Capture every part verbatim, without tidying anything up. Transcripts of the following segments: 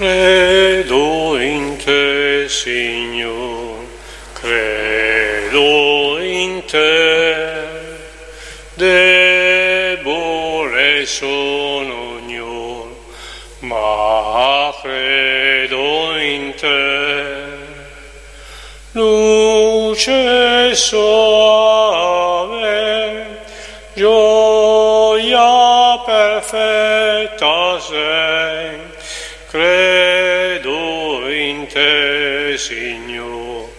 Credo in te, Signore, credo in te, debole sono ognor, ma credo in te. Luce soave, gioia perfetta sei, credo in te, Signore,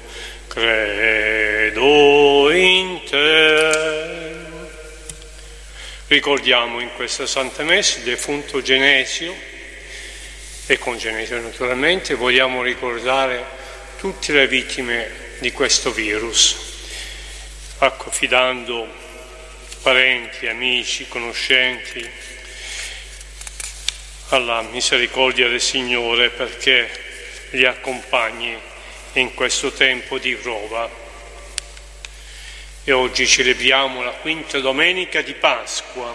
credo in te. Ricordiamo in questa Santa Messa il defunto Genesio, e con Genesio naturalmente vogliamo ricordare tutte le vittime di questo virus, affidando parenti, amici, conoscenti alla misericordia del Signore perché li accompagni in questo tempo di prova. E oggi celebriamo la quinta domenica di Pasqua.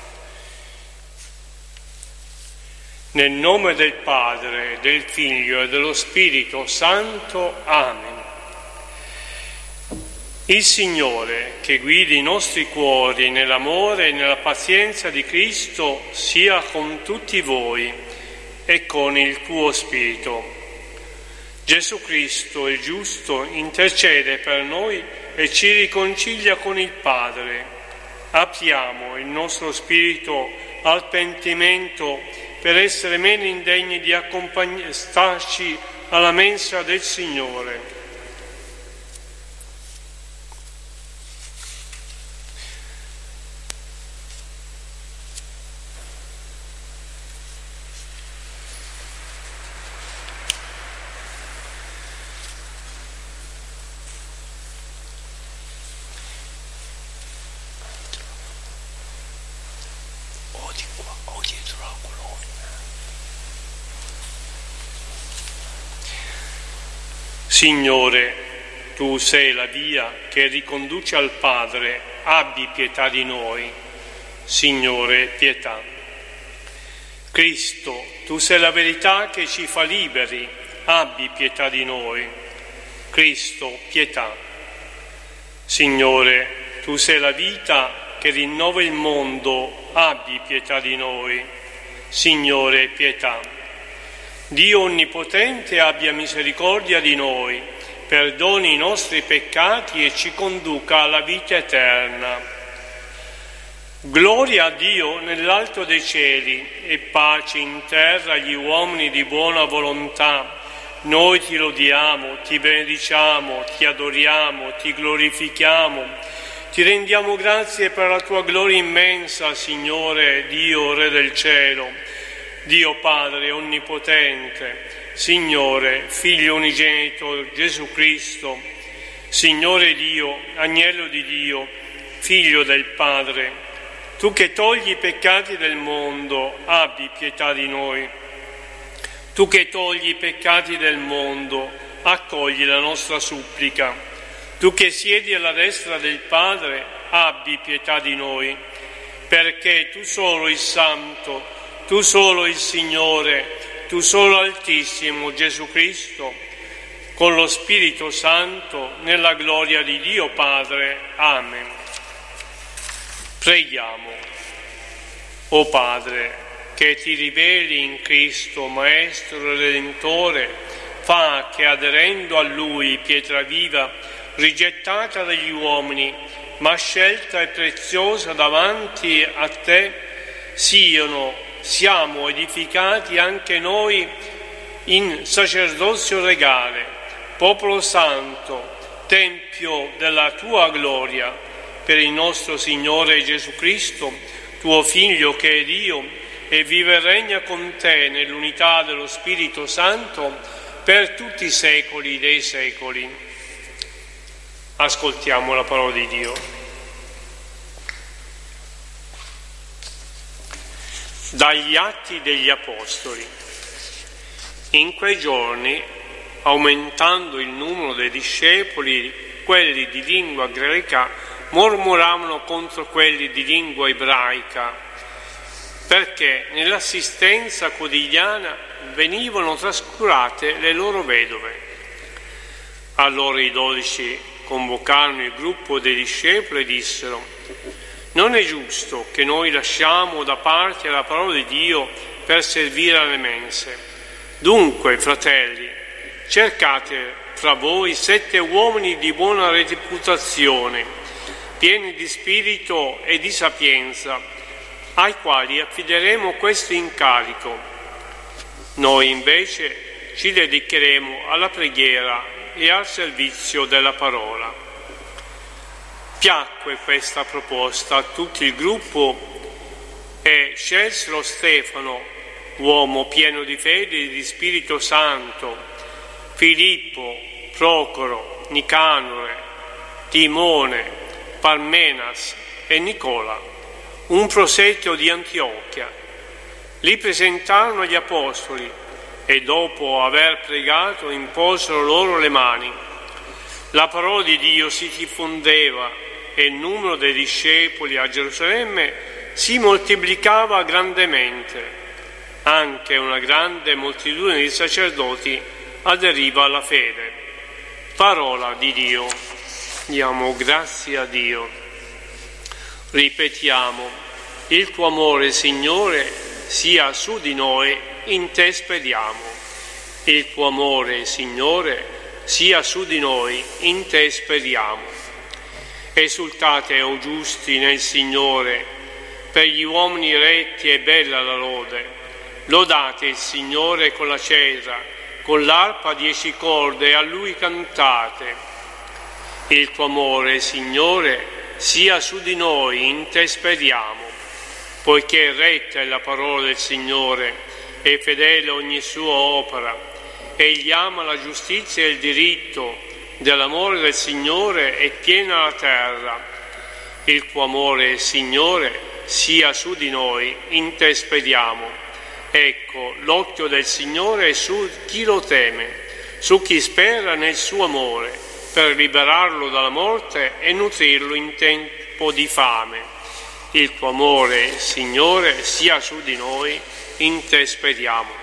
Nel nome del Padre, del Figlio e dello Spirito Santo. Amen. Il Signore, che guidi i nostri cuori nell'amore e nella pazienza di Cristo, sia con tutti voi e con il tuo Spirito. Gesù Cristo, il giusto, intercede per noi e ci riconcilia con il Padre. Apriamo il nostro spirito al pentimento per essere meno indegni di accompagnarci alla mensa del Signore. Signore, tu sei la via che riconduce al Padre, abbi pietà di noi. Signore, pietà. Cristo, tu sei la verità che ci fa liberi, abbi pietà di noi. Cristo, pietà. Signore, tu sei la vita che rinnova il mondo, abbi pietà di noi. Signore, pietà. Dio Onnipotente abbia misericordia di noi, perdoni i nostri peccati e ci conduca alla vita eterna. Gloria a Dio nell'alto dei cieli e pace in terra agli uomini di buona volontà. Noi ti lodiamo, ti benediciamo, ti adoriamo, ti glorifichiamo, ti rendiamo grazie per la tua gloria immensa, Signore Dio, Re del cielo. Dio Padre Onnipotente, Signore, Figlio unigenito Gesù Cristo, Signore Dio, Agnello di Dio, Figlio del Padre, tu che togli i peccati del mondo, abbi pietà di noi. Tu che togli i peccati del mondo, accogli la nostra supplica. Tu che siedi alla destra del Padre, abbi pietà di noi, perché tu solo il Santo, tu solo il Signore, tu solo Altissimo Gesù Cristo, con lo Spirito Santo, nella gloria di Dio Padre. Amen. Preghiamo. O Padre, che ti riveli in Cristo, Maestro e Redentore, fa che aderendo a Lui, pietra viva, rigettata dagli uomini, ma scelta e preziosa davanti a te, siano siamo edificati anche noi in sacerdozio regale, popolo santo, tempio della tua gloria, per il nostro Signore Gesù Cristo, tuo Figlio che è Dio e vive e regna con te nell'unità dello Spirito Santo per tutti i secoli dei secoli. Ascoltiamo la parola di Dio. Dagli Atti degli Apostoli. In quei giorni, aumentando il numero dei discepoli, quelli di lingua greca mormoravano contro quelli di lingua ebraica, perché nell'assistenza quotidiana venivano trascurate le loro vedove. Allora i dodici convocarono il gruppo dei discepoli e dissero: non è giusto che noi lasciamo da parte la parola di Dio per servire alle mense. Dunque, fratelli, cercate fra voi sette uomini di buona reputazione, pieni di spirito e di sapienza, ai quali affideremo questo incarico. Noi invece ci dedicheremo alla preghiera e al servizio della parola. Piacque questa proposta a tutto il gruppo e scelsero Stefano, uomo pieno di fede e di Spirito Santo, Filippo, Procoro, Nicanore, Timone, Parmenas e Nicola, un proselito di Antiochia. Li presentarono agli apostoli e dopo aver pregato imposero loro le mani. La parola di Dio si diffondeva e il numero dei discepoli a Gerusalemme si moltiplicava grandemente. Anche una grande moltitudine di sacerdoti aderiva alla fede. Parola di Dio. Diamo grazie a Dio. Ripetiamo: il tuo amore, Signore, sia su di noi, in te speriamo. Il tuo amore, Signore, sia su di noi, in te speriamo. Esultate, o giusti, nel Signore, per gli uomini retti è bella la lode. Lodate il Signore con la cera, con l'arpa a dieci corde, e a Lui cantate. Il tuo amore, Signore, sia su di noi, in te speriamo. Poiché retta è la parola del Signore e fedele ogni sua opera, egli ama la giustizia e il diritto, dell'amore del Signore è piena la terra. Il tuo amore, Signore, sia su di noi, in te speriamo. Ecco, l'occhio del Signore è su chi lo teme, su chi spera nel suo amore, per liberarlo dalla morte e nutrirlo in tempo di fame. Il tuo amore, Signore, sia su di noi, in te speriamo.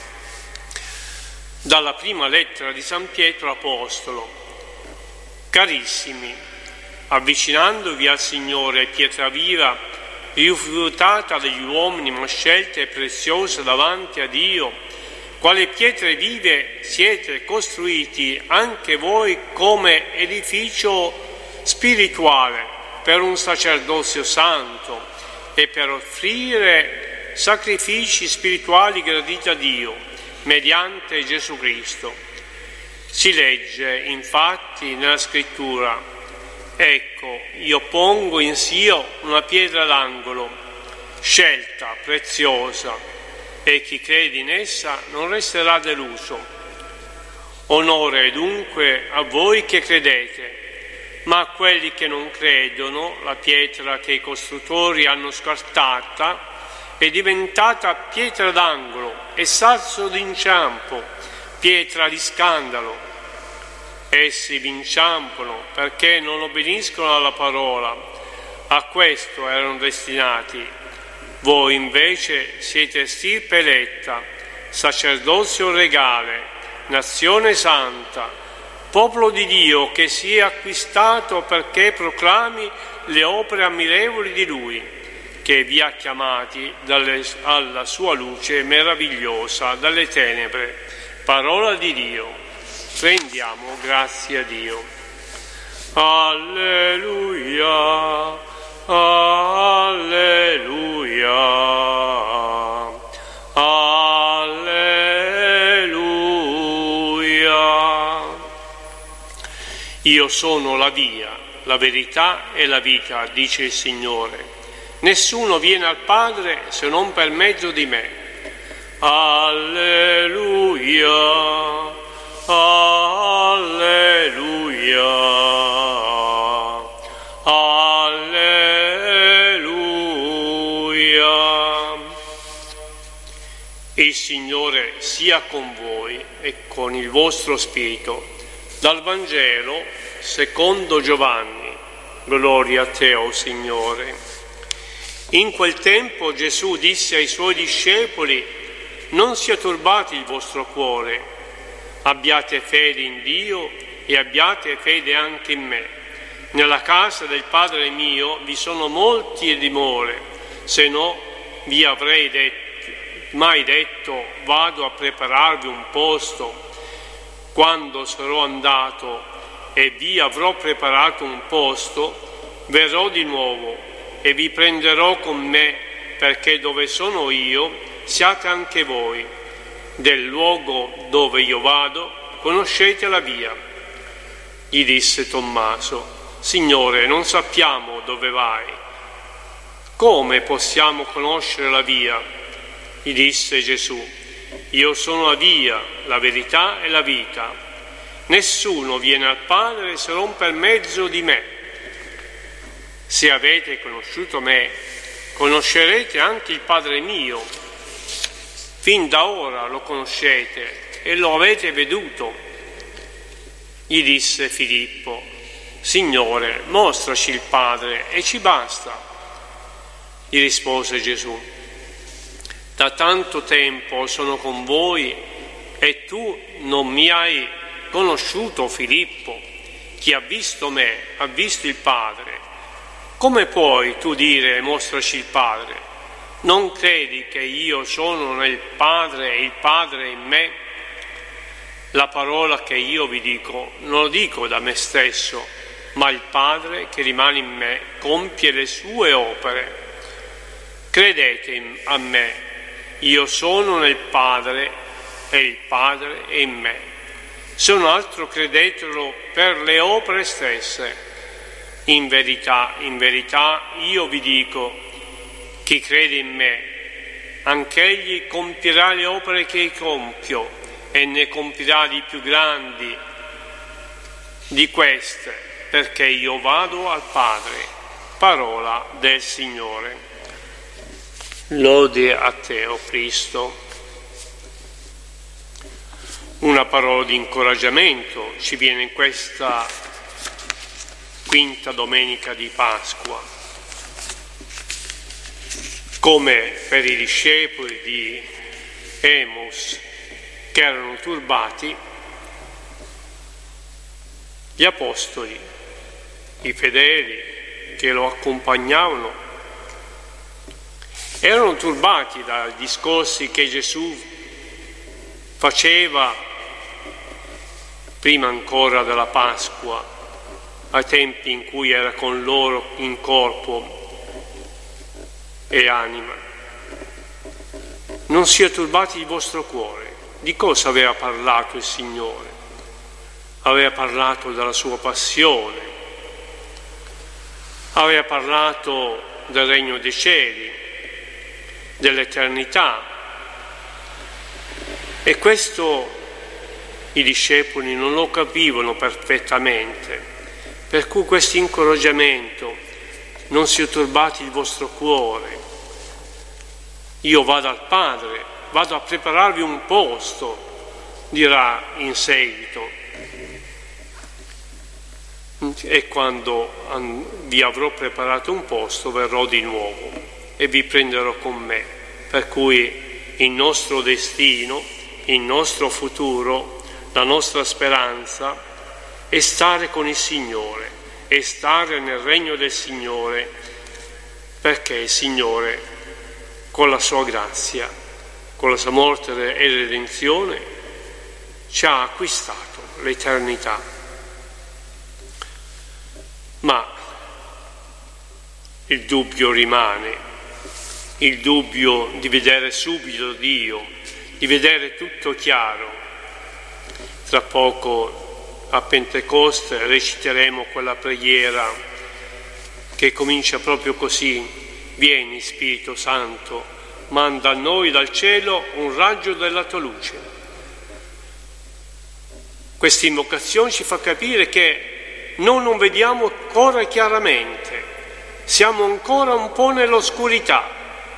Dalla prima lettera di San Pietro Apostolo. Carissimi, avvicinandovi al Signore, pietra viva, rifiutata dagli uomini ma scelta e preziosa davanti a Dio, quale pietre vive siete costruiti anche voi come edificio spirituale per un sacerdozio santo e per offrire sacrifici spirituali graditi a Dio mediante Gesù Cristo. Si legge infatti nella Scrittura: ecco, io pongo in Sion una pietra d'angolo, scelta, preziosa, e chi crede in essa non resterà deluso. Onore dunque a voi che credete, ma a quelli che non credono, la pietra che i costruttori hanno scartata è diventata pietra d'angolo e sasso d'inciampo, pietra di scandalo. Essi vi inciampano perché non obbediscono alla parola, a questo erano destinati. Voi invece siete stirpe eletta, sacerdozio regale, nazione santa, popolo di Dio che si è acquistato perché proclami le opere ammirevoli di Lui, che vi ha chiamati dalle, alla sua luce meravigliosa dalle tenebre. Parola di Dio. Rendiamo grazie a Dio. Alleluia, alleluia, alleluia. Io sono la via, la verità e la vita, dice il Signore. Nessuno viene al Padre se non per mezzo di me. Alleluia. Alleluia, alleluia. Il Signore sia con voi e con il vostro spirito. Dal Vangelo secondo Giovanni. Gloria a te, o Signore. In quel tempo Gesù disse ai suoi discepoli: non sia turbato il vostro cuore, abbiate fede in Dio e abbiate fede anche in me. Nella casa del Padre mio vi sono molti dimore, se no vi avrei detto, mai detto vado a prepararvi un posto. Quando sarò andato e vi avrò preparato un posto, verrò di nuovo e vi prenderò con me, perché dove sono io siate anche voi. Del luogo dove io vado conoscete la via. Gli disse Tommaso: Signore, non sappiamo dove vai. Come possiamo conoscere la via? Gli disse Gesù: Io sono la via, la verità e la vita. Nessuno viene al Padre se non per mezzo di me. Se avete conosciuto me, conoscerete anche il Padre mio. Fin da ora lo conoscete e lo avete veduto. Gli disse Filippo: Signore, mostraci il Padre e ci basta. Gli rispose Gesù: Da tanto tempo sono con voi e tu non mi hai conosciuto, Filippo. Chi ha visto me ha visto il Padre. Come puoi tu dire mostraci il Padre? Non credi che io sono nel Padre e il Padre in me? La parola che io vi dico non lo dico da me stesso, ma il Padre che rimane in me compie le sue opere. Credete a me, io sono nel Padre e il Padre è in me. Se un altro credetelo per le opere stesse. In verità, in verità io vi dico, chi crede in me, anch'egli compierà le opere che io compio e ne compirà di più grandi di queste, perché io vado al Padre. Parola del Signore. Lode a te, o Cristo. Una parola di incoraggiamento ci viene in questa quinta domenica di Pasqua. Come per i discepoli di Emmaus che erano turbati, gli apostoli, i fedeli che lo accompagnavano, erano turbati dai discorsi che Gesù faceva prima ancora della Pasqua, ai tempi in cui era con loro in corpo e anima. Non sia turbati il vostro cuore. Di cosa aveva parlato il Signore? Aveva parlato della sua passione, aveva parlato del regno dei cieli, dell'eternità, e questo i discepoli non lo capivano perfettamente, per cui questo incoraggiamento: non sia turbati il vostro cuore, io vado al Padre, vado a prepararvi un posto, dirà in seguito, e quando vi avrò preparato un posto verrò di nuovo e vi prenderò con me. Per cui il nostro destino, il nostro futuro, la nostra speranza è stare con il Signore, è stare nel regno del Signore, perché il Signore, con la sua grazia, con la sua morte e redenzione, ci ha acquistato l'eternità. Ma il dubbio rimane, il dubbio di vedere subito Dio, di vedere tutto chiaro. Tra poco a Pentecoste reciteremo quella preghiera che comincia proprio così: vieni Spirito Santo, manda a noi dal cielo un raggio della tua luce. Questa invocazione ci fa capire che noi non vediamo ancora chiaramente, siamo ancora un po' nell'oscurità.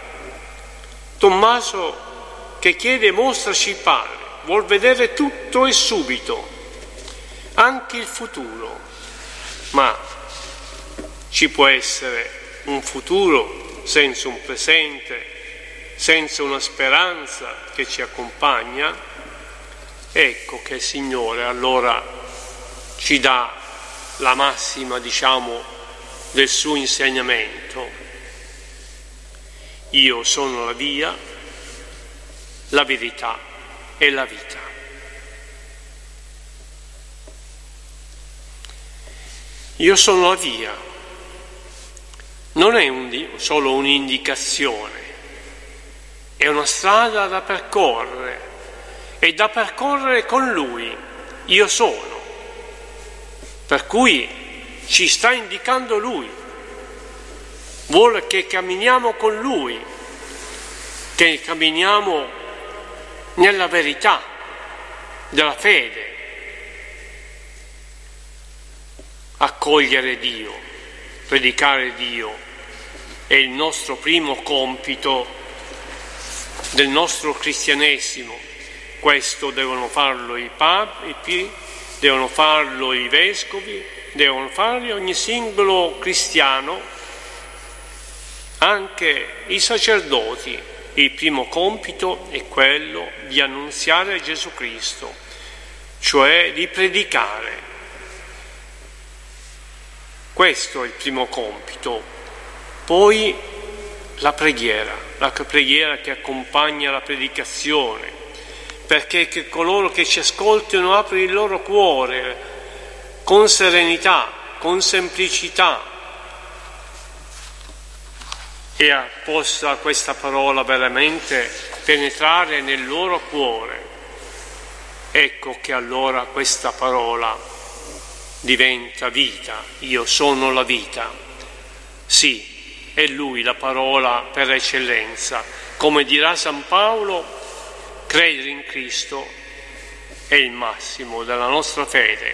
Tommaso che chiede mostraci il Padre, vuol vedere tutto e subito, anche il futuro, ma ci può essere un futuro senza un presente, senza una speranza che ci accompagna, ecco che il Signore allora ci dà la massima, diciamo, del suo insegnamento. Io sono la via, la verità e la vita. Io sono la via, non è un, solo un'indicazione, è una strada da percorrere, e da percorrere con Lui. Io sono, per cui ci sta indicando Lui, vuole che camminiamo con Lui, che camminiamo nella verità della fede. Accogliere Dio, predicare Dio è il nostro primo compito del nostro cristianesimo. Questo devono farlo i papi, devono farlo i vescovi, devono farlo ogni singolo cristiano, anche i sacerdoti. Il primo compito è quello di annunziare Gesù Cristo, cioè di predicare. Questo è il primo compito. Poi la preghiera, la preghiera che accompagna la predicazione, perché che coloro che ci ascoltano aprono il loro cuore con serenità, con semplicità, e possa questa parola veramente penetrare nel loro cuore. Ecco che allora questa parola diventa vita. Io sono la vita. Sì, è Lui la parola per eccellenza. Come dirà San Paolo, credere in Cristo è il massimo della nostra fede,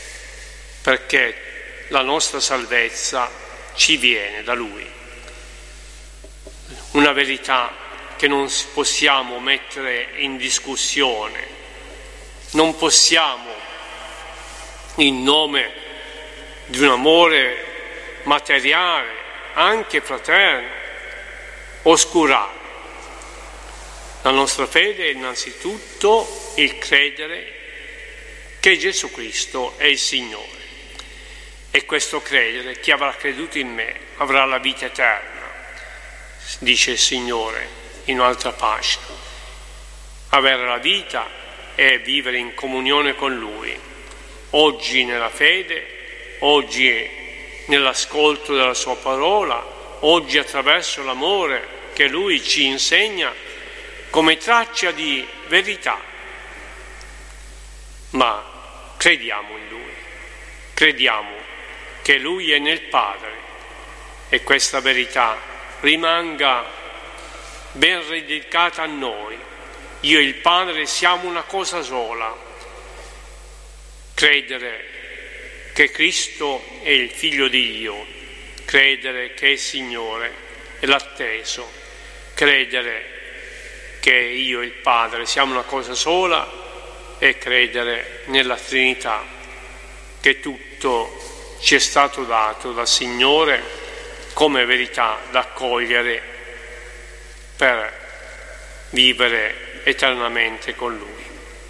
perché la nostra salvezza ci viene da Lui. Una verità che non possiamo mettere in discussione, non possiamo, in nome di un amore materiale, anche fraterno, oscurare. La nostra fede è innanzitutto il credere che Gesù Cristo è il Signore. E questo credere, chi avrà creduto in me avrà la vita eterna, dice il Signore in un'altra pagina. Avere la vita è vivere in comunione con Lui, oggi nella fede, oggi nell'ascolto della Sua parola, oggi attraverso l'amore che Lui ci insegna come traccia di verità. Ma crediamo in Lui, crediamo che Lui è nel Padre, e questa verità rimanga ben radicata a noi. Io e il Padre siamo una cosa sola. Credere che Cristo è il Figlio di Dio, credere che è il Signore è l'atteso, credere che io e il Padre siamo una cosa sola e credere nella Trinità, che tutto ci è stato dato dal Signore come verità da accogliere per vivere eternamente con Lui.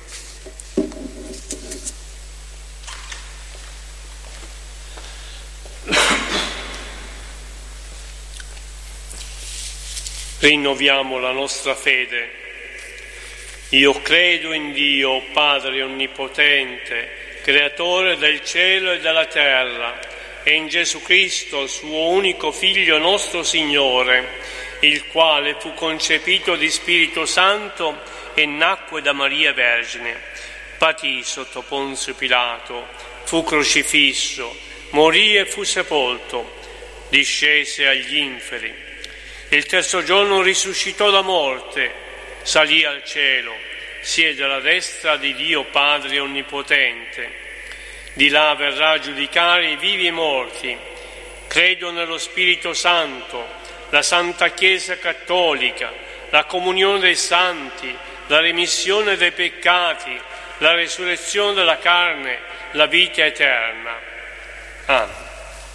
Rinnoviamo la nostra fede. Io credo in Dio, Padre Onnipotente, Creatore del cielo e della terra, e in Gesù Cristo, suo unico Figlio, nostro Signore, il quale fu concepito di Spirito Santo e nacque da Maria Vergine, patì sotto Ponzio Pilato, fu crocifisso, morì e fu sepolto, discese agli inferi. Il terzo giorno risuscitò da morte, salì al cielo, siede alla destra di Dio Padre Onnipotente. Di là verrà a giudicare i vivi e i morti. Credo nello Spirito Santo, la Santa Chiesa Cattolica, la comunione dei santi, la remissione dei peccati, la resurrezione della carne, la vita eterna. Amen.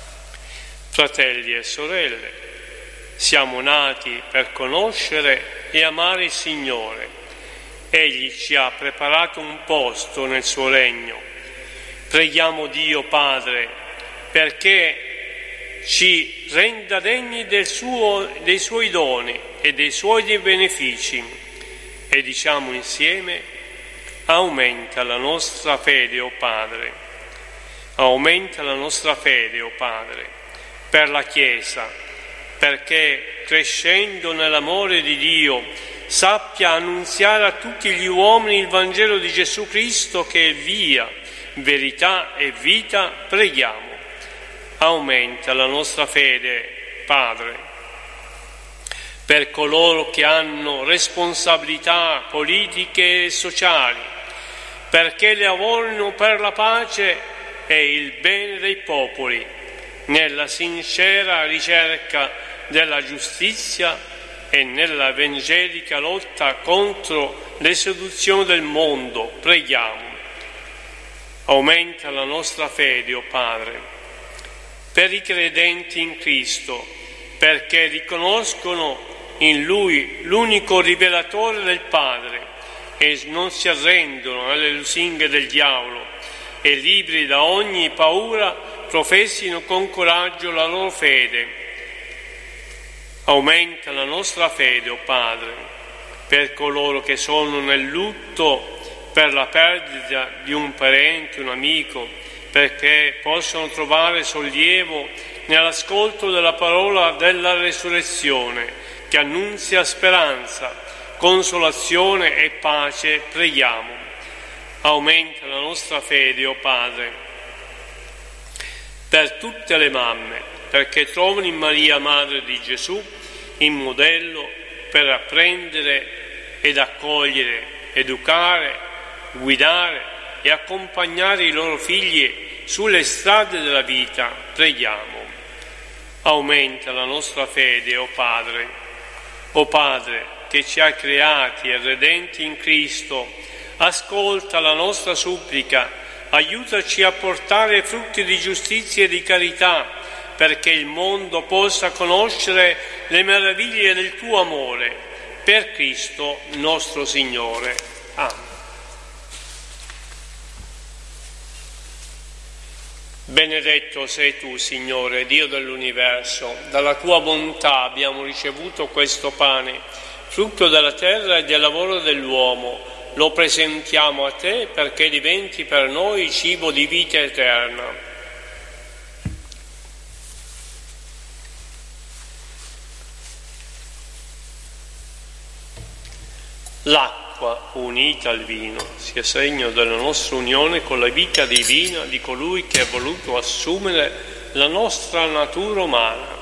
Fratelli e sorelle, siamo nati per conoscere e amare il Signore. Egli ci ha preparato un posto nel suo regno. Preghiamo Dio Padre perché ci renda degni del suo, dei suoi doni e dei suoi benefici, e diciamo insieme: aumenta la nostra fede, o Padre. Aumenta la nostra fede, o Padre, per la Chiesa, perché crescendo nell'amore di Dio sappia annunziare a tutti gli uomini il Vangelo di Gesù Cristo, che è via, verità e vita. Preghiamo: aumenta la nostra fede, Padre, per coloro che hanno responsabilità politiche e sociali, perché lavorino per la pace e il bene dei popoli, nella sincera ricerca della giustizia e nella evangelica lotta contro le seduzioni del mondo. Preghiamo: aumenta la nostra fede, o Padre, per i credenti in Cristo, perché riconoscono in Lui l'unico rivelatore del Padre e non si arrendono alle lusinghe del diavolo, e liberi da ogni paura professino con coraggio la loro fede. Aumenta la nostra fede, o Padre, per coloro che sono nel lutto per la perdita di un parente, un amico, perché possano trovare sollievo nell'ascolto della parola della resurrezione, che annunzia speranza, consolazione e pace. Preghiamo: aumenta la nostra fede, o Padre, per tutte le mamme, perché trovano in Maria, Madre di Gesù, il modello per apprendere ed accogliere, educare, guidare e accompagnare i loro figli sulle strade della vita. Preghiamo: aumenta la nostra fede, o Padre. O Padre, che ci ha creati e redenti in Cristo, ascolta la nostra supplica, aiutaci a portare frutti di giustizia e di carità, perché il mondo possa conoscere le meraviglie del tuo amore. Per Cristo nostro Signore. Amen. Benedetto sei tu, Signore, Dio dell'universo. Dalla tua bontà abbiamo ricevuto questo pane, frutto della terra e del lavoro dell'uomo. Lo presentiamo a te perché diventi per noi cibo di vita eterna. L'acqua unita al vino sia segno della nostra unione con la vita divina di colui che ha voluto assumere la nostra natura umana.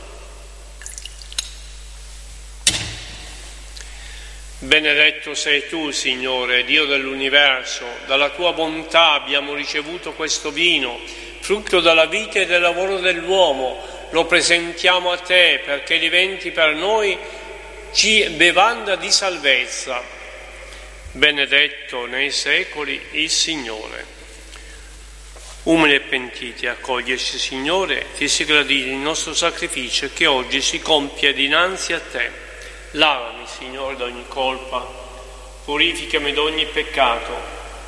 Benedetto sei tu, Signore, Dio dell'universo. Dalla tua bontà abbiamo ricevuto questo vino, frutto della vita e del lavoro dell'uomo. Lo presentiamo a te perché diventi per noi bevanda di salvezza. Benedetto nei secoli il Signore. Umili e pentiti, accoglieci, Signore, ti sia gradito il nostro sacrificio che oggi si compie dinanzi a te. Lavami, Signore, da ogni colpa, purificami da ogni peccato.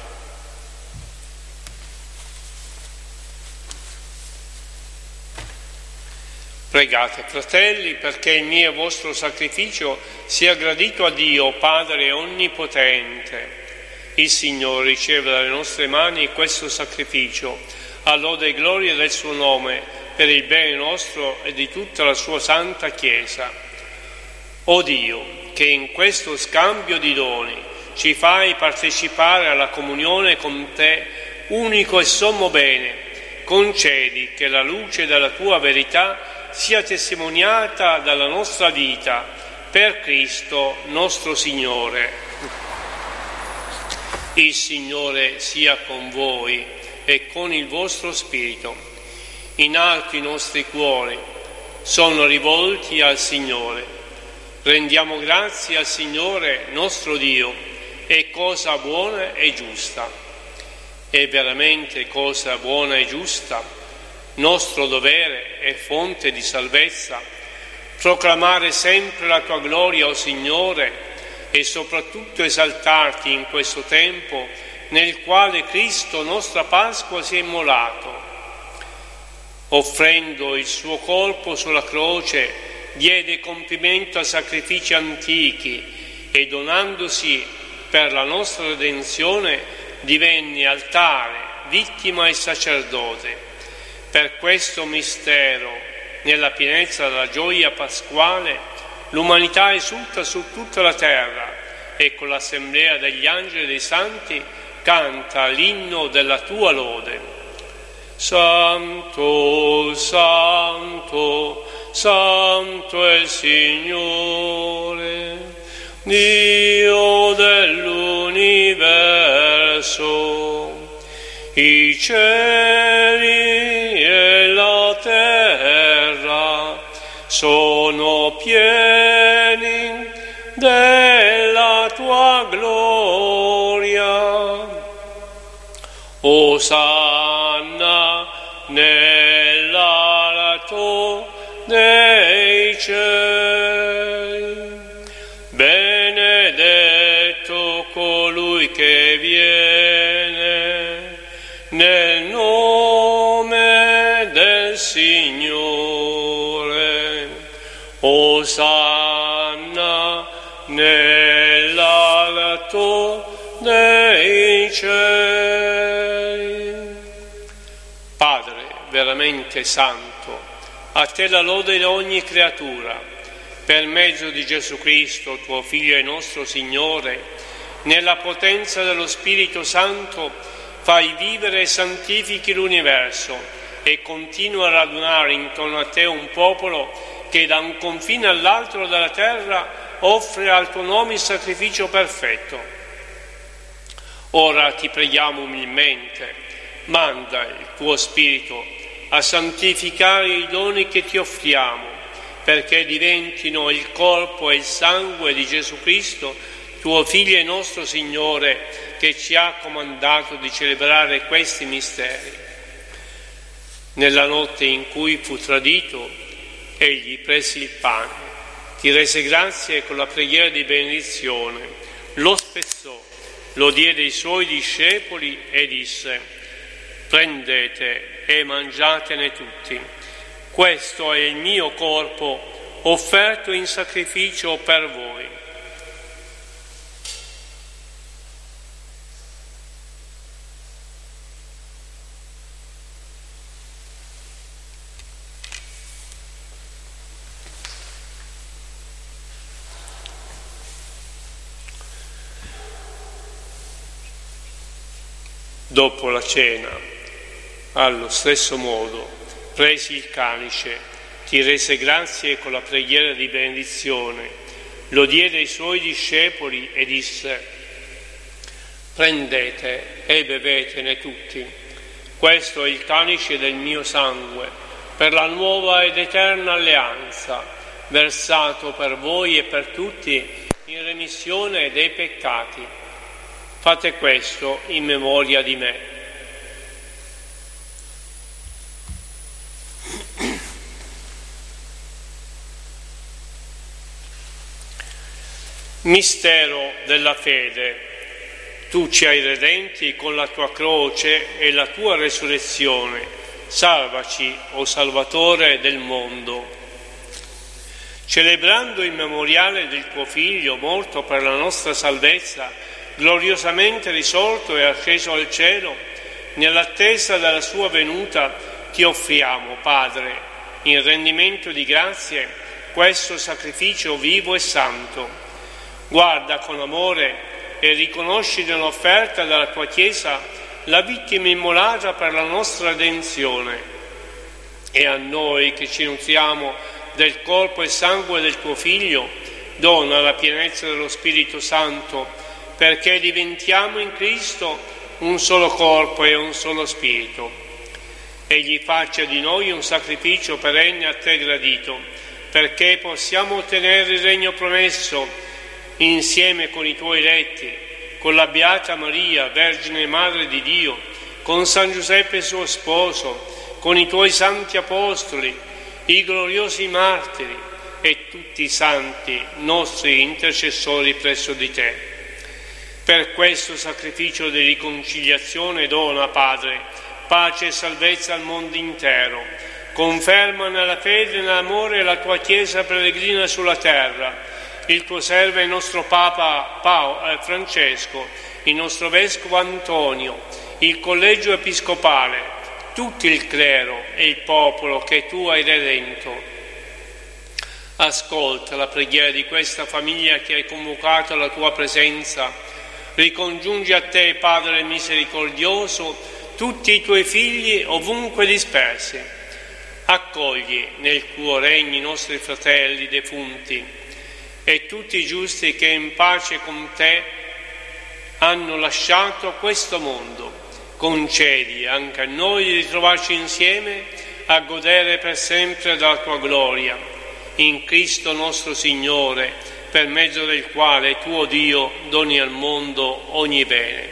Pregate, fratelli, perché il mio e vostro sacrificio sia gradito a Dio, Padre Onnipotente. Il Signore riceve dalle nostre mani questo sacrificio, a lode e gloria del suo nome, per il bene nostro e di tutta la sua santa Chiesa. O Dio, che in questo scambio di doni ci fai partecipare alla comunione con te, unico e sommo bene, concedi che la luce della tua verità sia testimoniata dalla nostra vita, per Cristo nostro Signore. Il Signore sia con voi e con il vostro spirito. In alto i nostri cuori sono rivolti al Signore. Rendiamo grazie al Signore nostro Dio, è cosa buona e giusta. È veramente cosa buona e giusta, nostro dovere e fonte di salvezza, proclamare sempre la tua gloria, o Signore, e soprattutto esaltarti in questo tempo nel quale Cristo, nostra Pasqua, si è immolato. Offrendo il suo corpo sulla croce, diede compimento a sacrifici antichi e donandosi per la nostra redenzione divenne altare, vittima e sacerdote. Per questo mistero, nella pienezza della gioia pasquale, l'umanità esulta su tutta la terra e con l'assemblea degli angeli e dei santi canta l'inno della tua lode. Santo, Santo, Santo è il Signore, Dio dell'universo. I cieli e la terra sono pieni della tua gloria. Osanna nell'alto dei cieli. Benedetto colui che viene nel nome del Signore. Osanna nell'alto dei cieli. Padre veramente santo, a te la lode di ogni creatura, per mezzo di Gesù Cristo, tuo Figlio e nostro Signore, nella potenza dello Spirito Santo, fai vivere e santifichi l'universo e continua a radunare intorno a te un popolo che da un confine all'altro della terra offre al tuo nome il sacrificio perfetto. Ora ti preghiamo umilmente, manda il tuo Spirito a santificare i doni che ti offriamo, perché diventino il corpo e il sangue di Gesù Cristo, tuo Figlio e nostro Signore, che ci ha comandato di celebrare questi misteri. Nella notte in cui fu tradito, egli prese il pane, ti rese grazie e con la preghiera di benedizione lo spezzò, lo diede ai suoi discepoli e disse: prendete e mangiatene tutti. Questo è il mio corpo offerto in sacrificio per voi. Dopo la cena, allo stesso modo, presi il calice, ti rese grazie con la preghiera di benedizione, lo diede ai suoi discepoli e disse: prendete e bevetene tutti. Questo è il calice del mio sangue, per la nuova ed eterna alleanza, versato per voi e per tutti in remissione dei peccati. Fate questo in memoria di me. Mistero della fede. Tu ci hai redenti con la tua croce e la tua resurrezione. Salvaci, o Salvatore del mondo. Celebrando il memoriale del tuo Figlio, morto per la nostra salvezza, gloriosamente risorto e asceso al cielo, nell'attesa della sua venuta, ti offriamo, Padre, in rendimento di grazie, questo sacrificio vivo e santo. Guarda con amore e riconosci nell'offerta della tua Chiesa la vittima immolata per la nostra redenzione. E a noi che ci nutriamo del corpo e sangue del tuo Figlio, dona la pienezza dello Spirito Santo, perché diventiamo in Cristo un solo corpo e un solo spirito. Egli faccia di noi un sacrificio perenne a te gradito, perché possiamo ottenere il regno promesso insieme con i tuoi eletti, con la Beata Maria, Vergine Madre di Dio, con San Giuseppe suo sposo, con i tuoi santi apostoli, i gloriosi martiri e tutti i santi nostri intercessori presso di te. Per questo sacrificio di riconciliazione dona, Padre, pace e salvezza al mondo intero. Conferma nella fede e nell'amore la tua Chiesa peregrina sulla terra, il tuo servo e il nostro Papa Paolo, eh, Francesco, il nostro Vescovo Antonio, il Collegio Episcopale, tutto il clero e il popolo che tu hai redento. Ascolta la preghiera di questa famiglia che hai convocato alla tua presenza. Ricongiungi a te, Padre misericordioso, tutti i tuoi figli ovunque dispersi. Accogli nel tuo regno i nostri fratelli defunti e tutti i giusti che in pace con te hanno lasciato questo mondo. Concedi anche a noi di ritrovarci insieme a godere per sempre della tua gloria. In Cristo nostro Signore, per mezzo del quale tuo Dio doni al mondo ogni bene.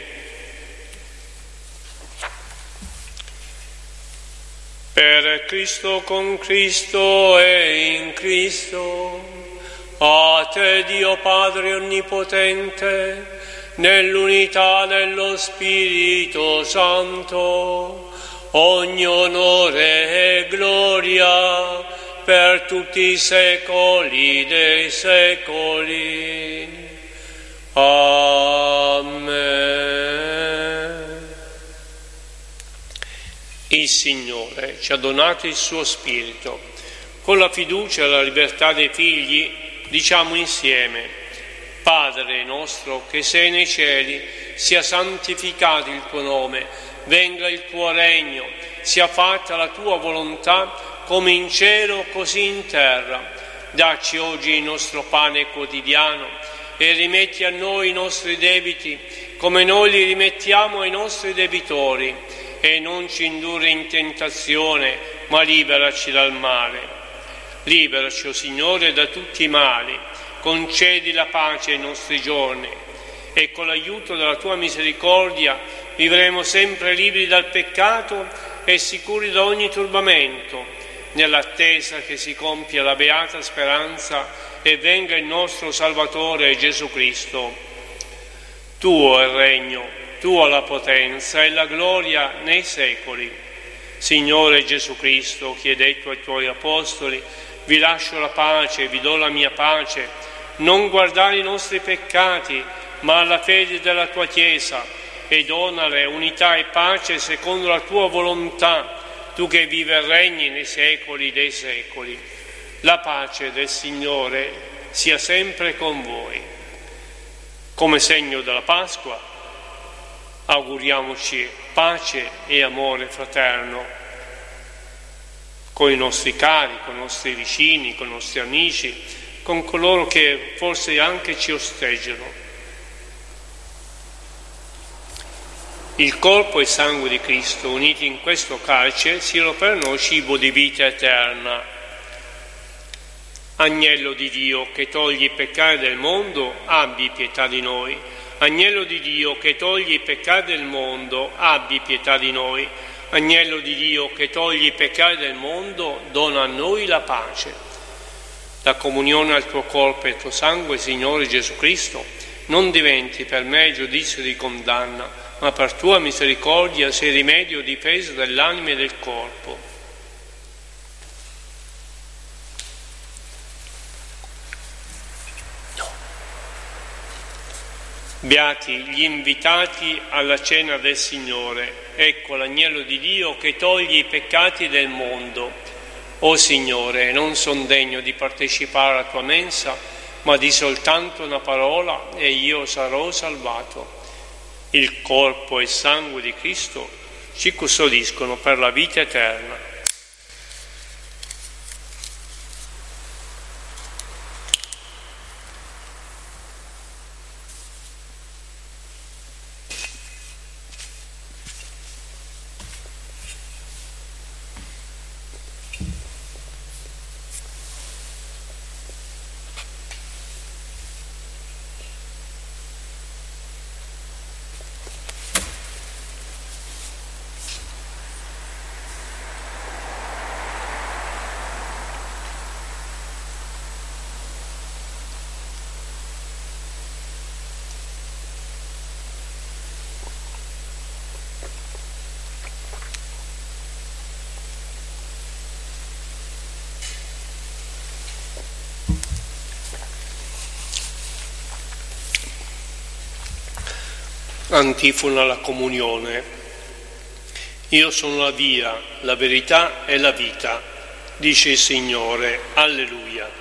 Per Cristo, con Cristo e in Cristo, a te Dio Padre Onnipotente, nell'unità dello Spirito Santo, ogni onore e gloria per tutti i secoli dei secoli. Amen. Il Signore ci ha donato il suo Spirito. Con la fiducia e la libertà dei figli diciamo insieme: Padre nostro che sei nei cieli, sia santificato il tuo nome, venga il tuo regno, sia fatta la tua volontà come in cielo così in terra. Dacci oggi il nostro pane quotidiano e rimetti a noi i nostri debiti come noi li rimettiamo ai nostri debitori, e non ci indurre in tentazione, ma liberaci dal male. Liberaci, o Signore, da tutti i mali. Concedi la pace ai nostri giorni e con l'aiuto della tua misericordia vivremo sempre liberi dal peccato e sicuri da ogni turbamento, nell'attesa che si compia la beata speranza e venga il nostro Salvatore Gesù Cristo. Tuo è il regno, tua la potenza e la gloria nei secoli. Signore Gesù Cristo, che hai detto ai tuoi apostoli: vi lascio la pace, vi do la mia pace, non guardare i nostri peccati, ma alla fede della tua Chiesa, e donale unità e pace secondo la tua volontà, tu che vivi e regni nei secoli dei secoli. La pace del Signore sia sempre con voi. Come segno della Pasqua, auguriamoci pace e amore fraterno con i nostri cari, con i nostri vicini, con i nostri amici, con coloro che forse anche ci osteggiano. Il corpo e il sangue di Cristo uniti in questo calce siano per noi cibo di vita eterna. Agnello di Dio che togli i peccati del mondo, abbi pietà di noi. Agnello di Dio che togli i peccati del mondo, abbi pietà di noi. Agnello di Dio che togli i peccati del mondo, dona a noi la pace. La comunione al tuo corpo e al tuo sangue, Signore Gesù Cristo, non diventi per me giudizio di condanna, ma per tua misericordia sia rimedio e difesa dell'anima e del corpo. No. Beati gli invitati alla cena del Signore. Ecco l'agnello di Dio che toglie i peccati del mondo. O Signore, non son degno di partecipare alla tua mensa, ma di soltanto una parola e io sarò salvato. Il corpo e il sangue di Cristo ci custodiscono per la vita eterna. Antifona alla comunione. Io sono la via, la verità e la vita, dice il Signore. Alleluia.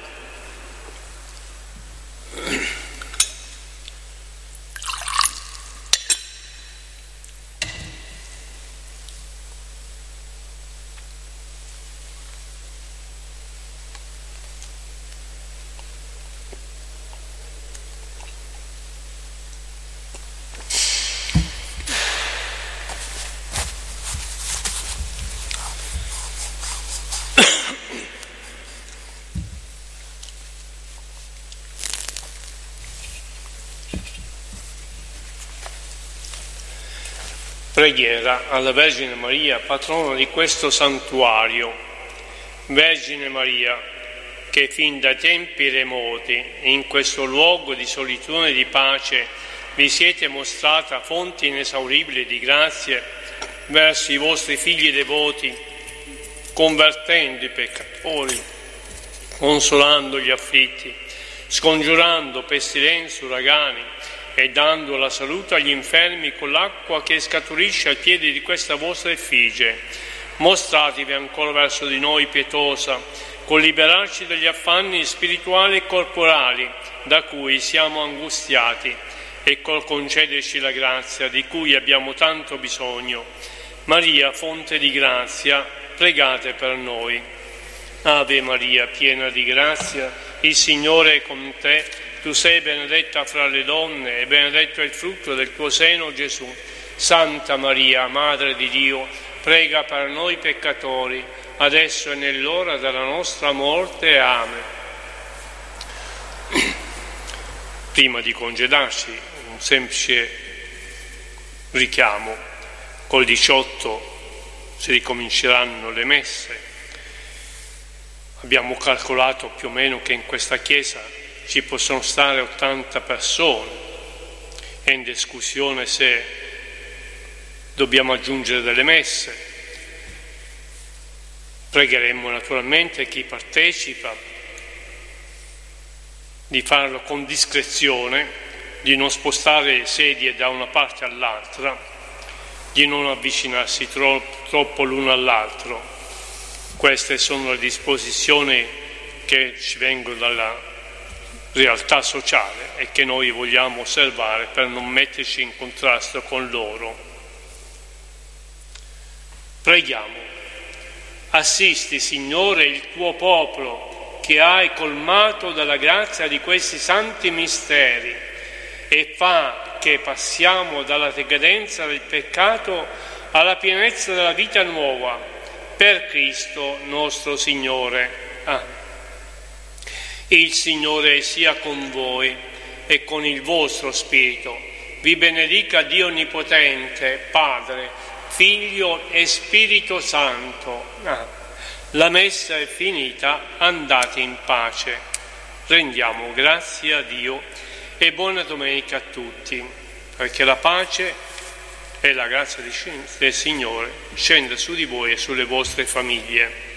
Preghiera alla Vergine Maria, patrona di questo santuario. Vergine Maria, che fin da tempi remoti in questo luogo di solitudine e di pace vi siete mostrata fonte inesauribile di grazie verso i vostri figli devoti, convertendo i peccatori, consolando gli afflitti, scongiurando pestilenze, uragani, e dando la salute agli infermi con l'acqua che scaturisce ai piedi di questa vostra effigie. Mostratevi ancora verso di noi pietosa, col liberarci dagli affanni spirituali e corporali da cui siamo angustiati e col concederci la grazia di cui abbiamo tanto bisogno. Maria, fonte di grazia, pregate per noi. Ave Maria, piena di grazia, il Signore è con te. Tu sei benedetta fra le donne e benedetto è il frutto del tuo seno, Gesù. Santa Maria, Madre di Dio, prega per noi peccatori, adesso e nell'ora della nostra morte. Amen. Prima di congedarsi, un semplice richiamo. Col diciotto si ricominceranno le messe. Abbiamo calcolato più o meno che in questa chiesa ci possono stare ottanta persone. È in discussione se dobbiamo aggiungere delle messe. Pregheremo naturalmente chi partecipa di farlo con discrezione, di non spostare sedie da una parte all'altra, di non avvicinarsi troppo, troppo l'uno all'altro. Queste sono le disposizioni che ci vengono dalla realtà sociale e che noi vogliamo osservare per non metterci in contrasto con loro. Preghiamo. Assisti, Signore, il tuo popolo che hai colmato dalla grazia di questi santi misteri e fa che passiamo dalla decadenza del peccato alla pienezza della vita nuova, per Cristo nostro Signore. Amen. Il Signore sia con voi e con il vostro spirito. Vi benedica Dio Onnipotente, Padre, Figlio e Spirito Santo. Ah, la messa è finita, andate in pace. Rendiamo grazie a Dio e buona domenica a tutti, perché la pace e la grazia del Signore scenda su di voi e sulle vostre famiglie.